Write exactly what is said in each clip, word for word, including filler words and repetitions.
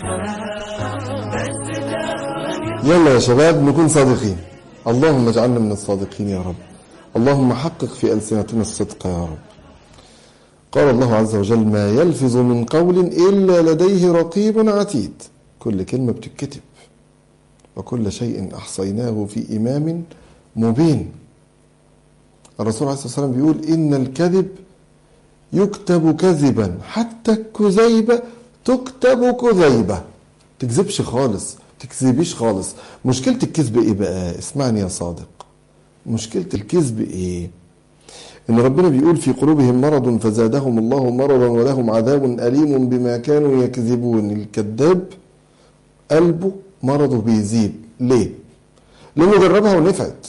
يلا يا شباب نكون صادقين. اللهم اجعلنا من الصادقين يا رب. اللهم حقق في ألسنتنا الصدق يا رب. قال الله عز وجل: ما يلفظ من قول إلا لديه رقيب عتيد. كل كلمة بتتكتب، وكل شيء أحصيناه في إمام مبين. الرسول عليه الصلاة والسلام بيقول: إن الكذب يكتب كذبا حتى الكذيبة تكتب كذيبة. تكذبش خالص، تكذبيش خالص. مشكلة الكذب ايه بقى؟ اسمعني يا صادق، مشكلة الكذب ايه؟ ان ربنا بيقول: في قلوبهم مرض فزادهم الله مرضا ولهم عذاب أليم بما كانوا يكذبون. الكذاب قلبه مرضه بيزيد. ليه؟ لانه جربها ونفعت.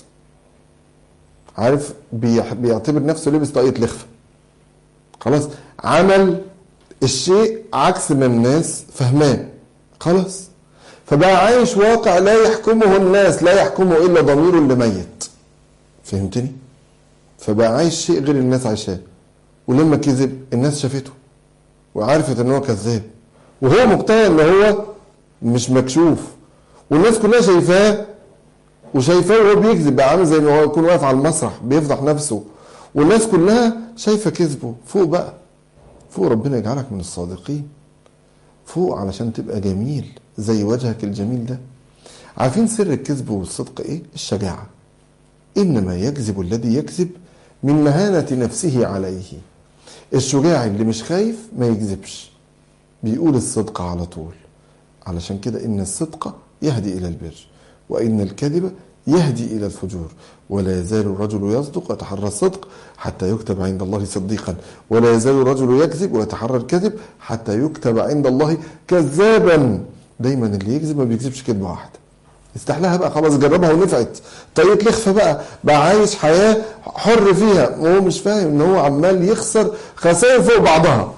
عارف، بيعتبر نفسه لبس طاقية لخفة، خلاص عمل الشيء عكس ما الناس فهمان، خلاص فبقى عايش واقع لا يحكمه الناس، لا يحكمه الا ضميره اللي ميت. فهمتني؟ فبقى عايش شيء غير الناس عايشاه. ولما كذب الناس شافته وعرفت ان هو كذاب، وهو مقتنع ان هو مش مكشوف، والناس كلها شايفاه وشايفاه وهو بيكذب. بقى عامل زي ما هو يكون واقف على المسرح بيفضح نفسه والناس كلها شايفه كذبه. فوق بقى، فوق. ربنا يجعلك من الصادقين. فوق علشان تبقى جميل زي وجهك الجميل ده. عارفين سر الكذب والصدق ايه؟ الشجاعة. انما يكذب الذي يكذب من مهانة نفسه عليه. الشجاع اللي مش خايف ما يكذبش، بيقول الصدق على طول. علشان كده ان الصدق يهدي الى البر، وان الكذب يهدي الى الفجور. ولا يزال الرجل يصدق ويتحرى الصدق حتى يكتب عند الله صديقا، ولا يزال الرجل يكذب ويتحرى الكذب حتى يكتب عند الله كذابا. دايما اللي يكذب ما بيكذبش كذبه واحده، استحلاها بقى، خلاص جربها ونفعت، طريقه لخفه بقى، بقى عايش حياه حر فيها وهو مش فاهم ان هو عمال يخسر خسائر فوق بعضها،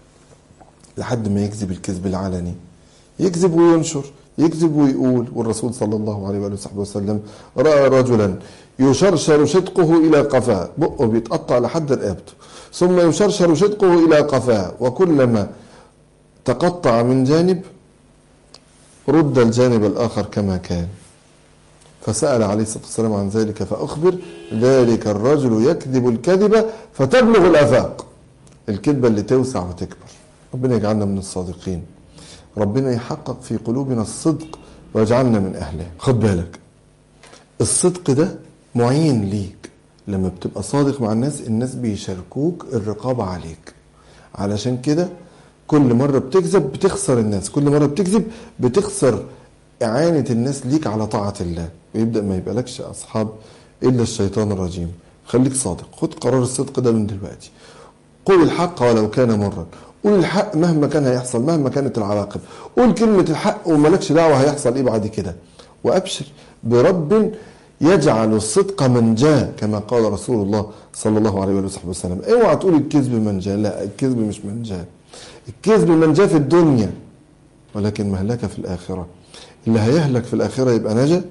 لحد ما يكذب الكذب العلني، يكذب وينشر، يكذب ويقول. والرسول صلى الله عليه وآله وصحبه وسلم رأى رجلا يشرشر شدقه إلى قفاه، بقه بيتقطع لحد رقبته، ثم يشرشر شدقه إلى قفاه، وكلما تقطع من جانب رد الجانب الآخر كما كان. فسأل عليه الصلاة والسلام عن ذلك فأخبر: ذلك الرجل يكذب الكذبة فتبلغ الآفاق. الكذبة اللي توسع وتكبر. ربنا يجعلنا من الصادقين. ربنا يحقق في قلوبنا الصدق ويجعلنا من أهله. خد بالك، الصدق ده معين ليك. لما بتبقى صادق مع الناس، الناس بيشاركوك الرقابة عليك. علشان كده كل مرة بتكذب بتخسر الناس، كل مرة بتكذب بتخسر إعانة الناس ليك على طاعة الله، ويبدأ ما يبقى لكش أصحاب إلا الشيطان الرجيم. خليك صادق، خد قرار الصدق ده من دلوقتي. قل الحق ولو كان مرا. قول الحق مهما كان هيحصل، مهما كانت العواقب. قول كلمة الحق وملكش دعوة هيحصل ايه بعد كده. وأبشر برب يجعل الصدق منجاه، كما قال رسول الله صلى الله عليه وصحبه وسلم. اوعى تقول الكذب منجاه، لا، الكذب مش منجاه. الكذب منجاه في الدنيا ولكن مهلكة في الآخرة. اللي هيهلك في الآخرة يبقى نجا.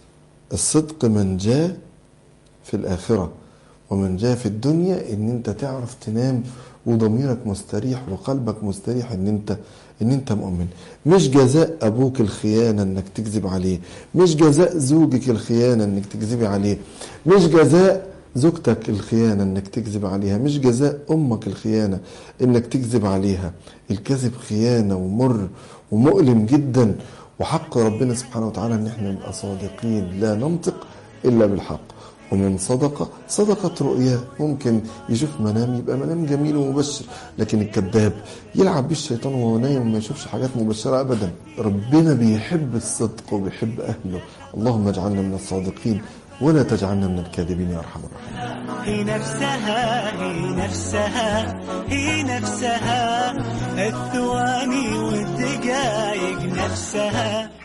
الصدق منجاه في الآخرة، ومنجاه في الدنيا ان انت تعرف تنام وضميرك مستريح وقلبك مستريح ان انت ان انت مؤمن. مش جزاء ابوك الخيانة انك تكذب عليه، مش جزاء زوجك الخيانة انك تكذبي عليه، مش جزاء زوجتك الخيانة انك تكذب عليها، مش جزاء امك الخيانة انك تكذب عليها. الكذب خيانة ومر ومؤلم جدا، وحق ربنا سبحانه وتعالى ان احنا نبقى صادقين، لا ننطق الا بالحق. ومن صدقة صدقة رؤيا، ممكن يشوف منام يبقى منام جميل ومبشر، لكن الكذاب يلعب بيه الشيطان وهو نايم وما يشوفش حاجات مبشرة أبدا. ربنا بيحب الصدق وبيحب أهله. اللهم اجعلنا من الصادقين ولا تجعلنا من الكاذبين يا أرحم الراحمين. هي نفسها هي نفسها هي نفسها الثواني والدقايق نفسها.